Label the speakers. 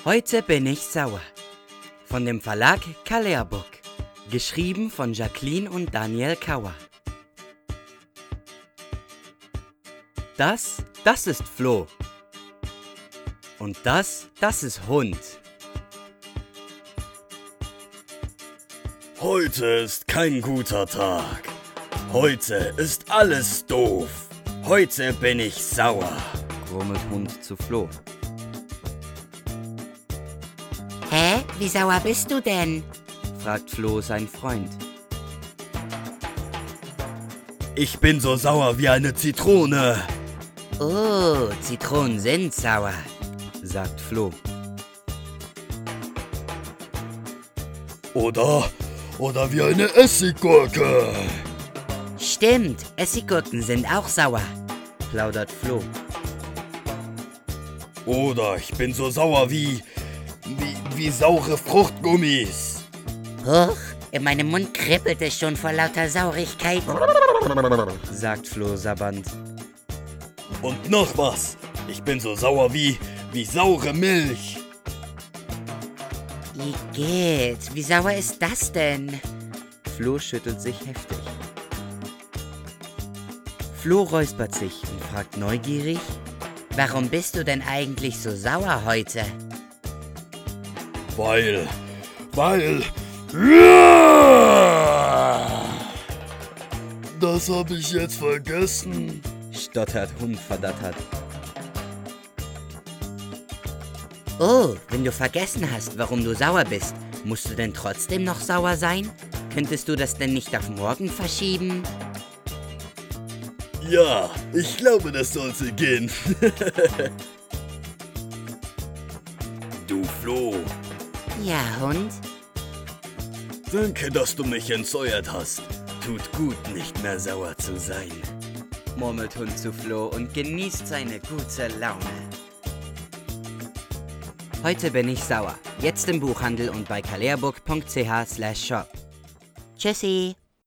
Speaker 1: Heute bin ich sauer. Von dem Verlag Kalea-Book. Geschrieben von Jacqueline und Daniel Kauer. Das ist Flo. Und das ist Hund.
Speaker 2: Heute ist kein guter Tag. Heute ist alles doof. Heute bin ich sauer,
Speaker 1: Grummelt Hund zu Flo.
Speaker 3: Hä? Wie sauer bist du denn?
Speaker 1: Fragt Flo seinen Freund.
Speaker 2: Ich bin so sauer wie eine Zitrone.
Speaker 3: Oh, Zitronen sind sauer.
Speaker 1: Sagt Flo.
Speaker 2: Oder wie eine Essiggurke.
Speaker 3: Stimmt, Essiggurken sind auch sauer.
Speaker 1: Plaudert Flo.
Speaker 2: Oder ich bin so sauer wie saure Fruchtgummis.
Speaker 3: Huch, in meinem Mund kribbelt es schon vor lauter Saurigkeit.
Speaker 1: Sagt Flo sabbernd.
Speaker 2: Und noch was. Ich bin so sauer wie saure Milch.
Speaker 3: Igitt, wie sauer ist das denn?
Speaker 1: Flo schüttelt sich heftig. Flo räuspert sich und fragt neugierig:
Speaker 3: Warum bist du denn eigentlich so sauer heute?
Speaker 2: Weil. Das habe ich jetzt vergessen.
Speaker 1: Stottert Hund verdattert.
Speaker 3: Oh, wenn du vergessen hast, warum du sauer bist, musst du denn trotzdem noch sauer sein? Könntest du das denn nicht auf morgen verschieben?
Speaker 2: Ja, ich glaube, das sollte gehen. Du Flo,
Speaker 3: Ja, Hund?
Speaker 2: danke, dass du mich entsäuert hast. Tut gut, nicht mehr sauer zu sein.
Speaker 1: Murmelt Hund zu Flo und genießt seine gute Laune. Heute bin ich sauer. Jetzt im Buchhandel und bei kaleabook.ch/shop.
Speaker 3: Tschüssi.